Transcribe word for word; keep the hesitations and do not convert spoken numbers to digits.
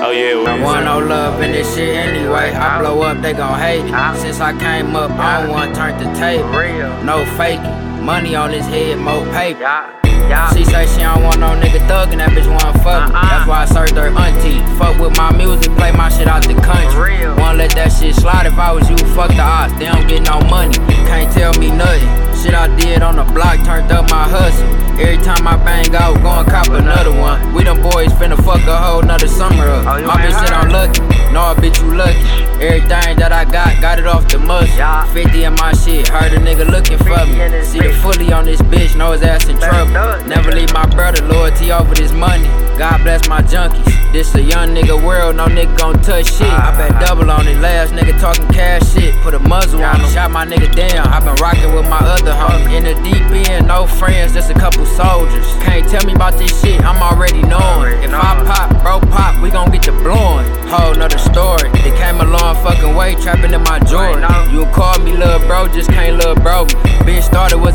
Oh yeah, we I want no love in this shit anyway. I blow up, they gon' hate it. Since I came up, I don't want turn the table. No faking, money on his head, more paper. She say she don't want no nigga thuggin', that bitch wanna fuck me. That's why I served her auntie. Fuck with my music, play my shit out the country. Wanna let that shit slide, if I was you, fuck the odds. They don't get no money, can't tell me nothing. Shit I did on the block turned up my hustle. Every time I bang out, go and cop another one. We them boys finna fuck a whole nother summer up. My bitch said I'm lucky, no bitch you lucky. Everything that I got, got it off the muscle. fifty in my shit, heard a nigga looking for me. See the fully on this bitch, know his ass in trouble. Never leave my brother, loyalty over this money. God bless my junkies. This a young nigga world, no nigga gon' touch shit. I bet double on it, last nigga talking cash shit. Put a muzzle on him, shot my nigga down. I been rockin' with my other homie. In the deep end, no friends, just a couple soldiers. Can't tell me about this shit, I'm already knowing. If I pop, bro pop, we gon' get to blowing. Whole nother story. They came a long fucking way, trapping in my Jordan. You call me lil' bro, just can't lil' bro me. Bitch started with